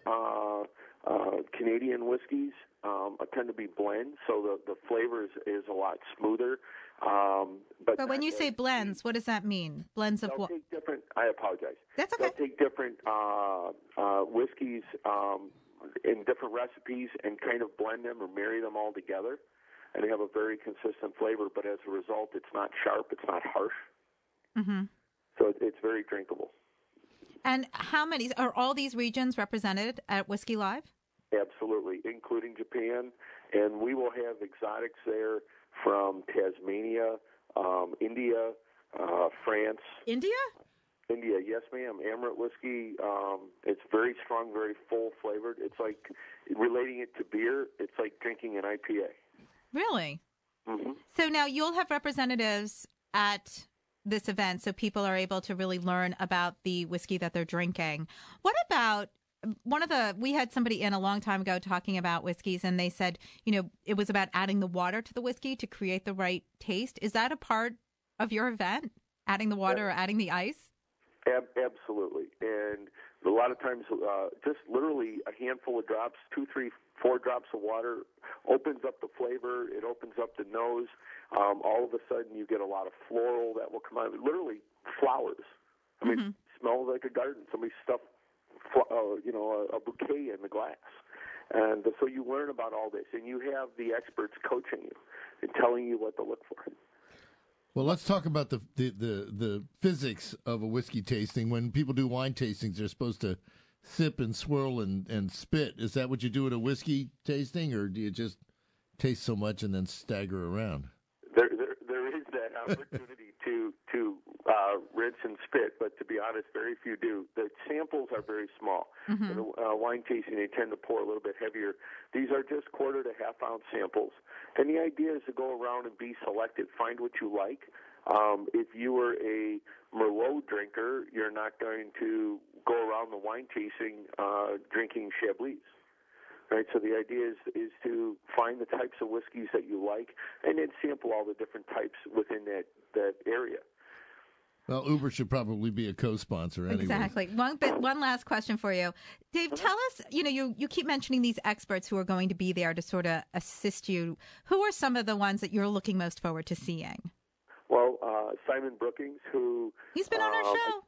Canadian whiskeys tend to be blends, so the flavor is a lot smoother. But when you say blends, what does that mean? Blends of what? I apologize. That's okay. They'll take different whiskeys in different recipes and kind of blend them or marry them all together, and they have a very consistent flavor. But as a result, it's not sharp, it's not harsh. So it's very drinkable. And how many are all these regions represented at Whiskey Live? Absolutely, including Japan, and we will have exotics there from Tasmania, India, France. India, yes, ma'am. Amrit whiskey. It's very strong, very full flavored. It's like relating it to beer. It's like drinking an IPA. Really? So now you'll have representatives at this event, so people are able to really learn about the whiskey that they're drinking. What about we had somebody in a long time ago talking about whiskeys, and they said, it was about adding the water to the whiskey to create the right taste. Is that a part of your event, adding the water or adding the ice? Absolutely. And a lot of times, just literally a handful of drops, 2, 3, 4 drops of water opens up the flavor. It opens up the nose. All of a sudden, you get a lot of floral that will come out. Literally flowers. I mean, it smells like a garden. Somebody stuffed a bouquet in the glass. And so you learn about all this, and you have the experts coaching you and telling you what to look for. Well, let's talk about the physics of a whiskey tasting. When people do wine tastings, they're supposed to sip and swirl and spit. Is that what you do at a whiskey tasting, or do you just taste so much and then stagger around? There is that opportunity to rinse and spit, but to be honest, very few do. The samples are very small. In a wine tasting, they tend to pour a little bit heavier. These are just 1/4 to 1/2 ounce samples. And the idea is to go around and be selective, find what you like. If you were a Merlot drinker, you're not going to go around the wine tasting drinking Chablis. Right, so the idea is to find the types of whiskeys that you like, and then sample all the different types within that area. Well, Uber should probably be a co-sponsor anyway. Exactly. One last question for you. Dave, tell us, you keep mentioning these experts who are going to be there to sort of assist you. Who are some of the ones that you're looking most forward to seeing? Well, Simon Brookings, who... He's been on our show.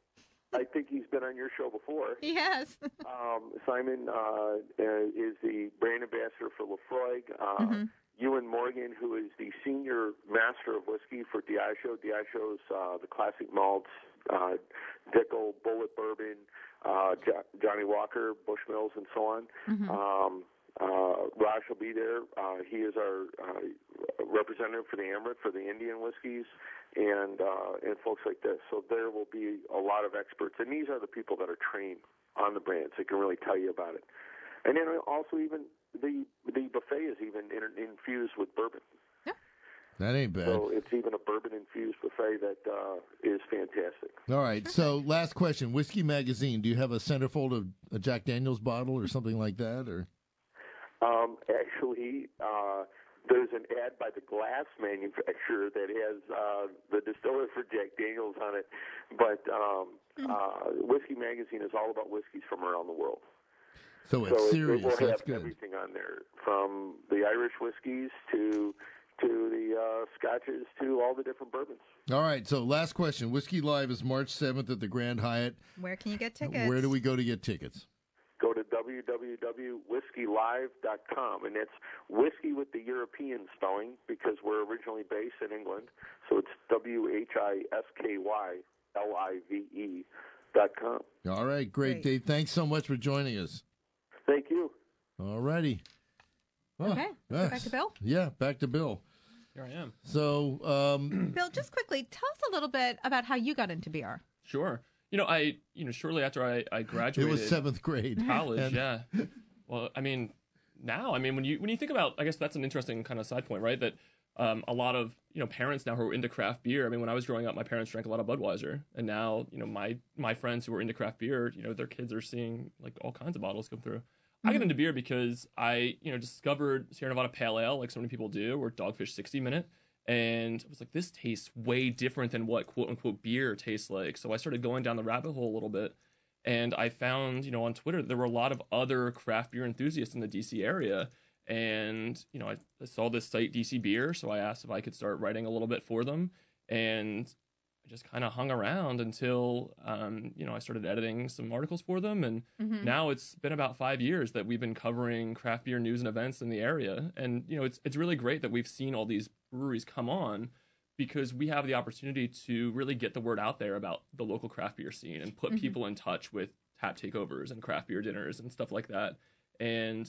I think he's been on your show before. He has. Simon is the brand ambassador for Laphroaig. Ewan Morgan, who is the senior master of whiskey for Diageo. Diageo's the classic malts, Dickel, Bullet Bourbon, Johnny Walker, Bushmills, and so on. Raj will be there. He is our representative for the Amrit, for the Indian whiskeys, and folks like this. So there will be a lot of experts, and these are the people that are trained on the brands. They can really tell you about it. And then also even the buffet is even infused with bourbon. Yeah. That ain't bad. So it's even a bourbon-infused buffet that is fantastic. All right. So last question. Whiskey Magazine, do you have a centerfold of a Jack Daniels bottle or something like that? Or Actually, there's an ad by the glass manufacturer that has the distiller for Jack Daniels on it. But Whiskey Magazine is all about whiskeys from around the world. So it's serious. It will That's have good. everything on there, from the Irish whiskeys to the scotches to all the different bourbons. All right. So last question. Whiskey Live is March 7th at the Grand Hyatt. Where can you get tickets? Where do we go to get tickets? Go to www.whiskylive.com, and that's whiskey with the European spelling because we're originally based in England. So it's WHISKYLIVE.com. All right. Great, Dave. Thanks so much for joining us. Thank you. All righty. Okay. So back to Bill? Yeah, back to Bill. Here I am. So, Bill, just quickly, tell us a little bit about how you got into beer. Sure. Shortly after I graduated, it was 7th grade college. Yeah. Well, now, when you think about, I guess that's an interesting kind of side point, right? That a lot of parents now who are into craft beer. When I was growing up, my parents drank a lot of Budweiser, and now my friends who are into craft beer, their kids are seeing like all kinds of bottles come through. I got into beer because I discovered Sierra Nevada Pale Ale, like so many people do, or Dogfish 60 Minute. And I was like, this tastes way different than what quote unquote beer tastes like. So I started going down the rabbit hole a little bit. And I found, on Twitter, there were a lot of other craft beer enthusiasts in the DC area. And, I saw this site, DC Beer. So I asked if I could start writing a little bit for them. And I just kind of hung around until, I started editing some articles for them. And now it's been about 5 years that we've been covering craft beer news and events in the area. And, it's really great that we've seen all these breweries come on because we have the opportunity to really get the word out there about the local craft beer scene and put people in touch with tap takeovers and craft beer dinners and stuff like that. And,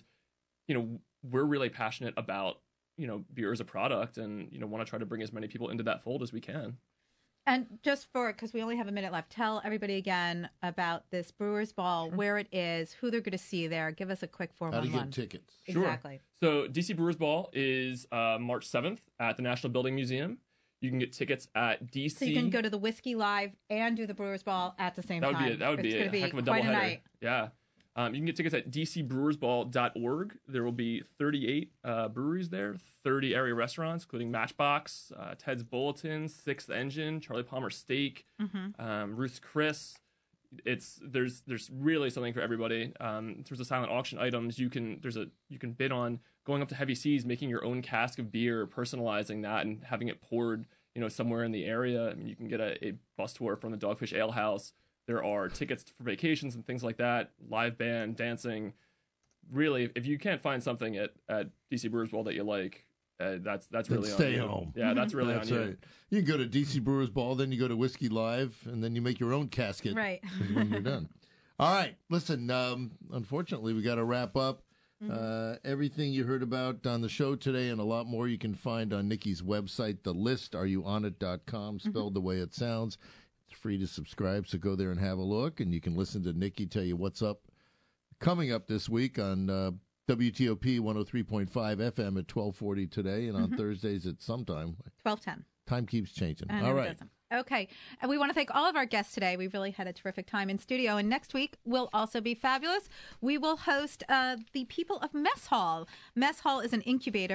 we're really passionate about, beer as a product and, want to try to bring as many people into that fold as we can. And just because we only have a minute left, tell everybody again about this Brewers Ball, where it is, who they're going to see there. Give us a quick 411. How to get tickets. Exactly. Sure. So DC Brewers Ball is March 7th at the National Building Museum. You can get tickets at DC. So you can go to the Whiskey Live and do the Brewers Ball at the same time. That would be a heck of a doubleheader. Yeah. You can get tickets at dcbrewersball.org. There will be 38 breweries there, 30 area restaurants, including Matchbox, Ted's Bulletin, Sixth Engine, Charlie Palmer Steak, Ruth's Chris. There's really something for everybody. In terms of silent auction items, you can bid on going up to Heavy Seas, making your own cask of beer, personalizing that, and having it poured somewhere in the area. You can get a bus tour from the Dogfish Ale House. There are tickets for vacations and things like that, live band, dancing. Really, if you can't find something at DC Brewers Ball that you like, that's really on stay you. home. Yeah, that's really that's on right. you. You can go to DC Brewers Ball, then you go to Whiskey Live, and then you make your own casket when you're done. All right, listen, unfortunately, we got to wrap up. Everything you heard about on the show today and a lot more you can find on Nikki's website, The List, areyouonit.com, spelled the way it sounds. It's free to subscribe, so go there and have a look, and you can listen to Nikki tell you what's up coming up this week on WTOP 103.5 FM at 12:40 today, and on Thursdays at sometime. 12:10. Time keeps changing. And all right. Okay. And we want to thank all of our guests today. We really had a terrific time in studio. And next week will also be fabulous. We will host the people of Mess Hall. Mess Hall is an incubator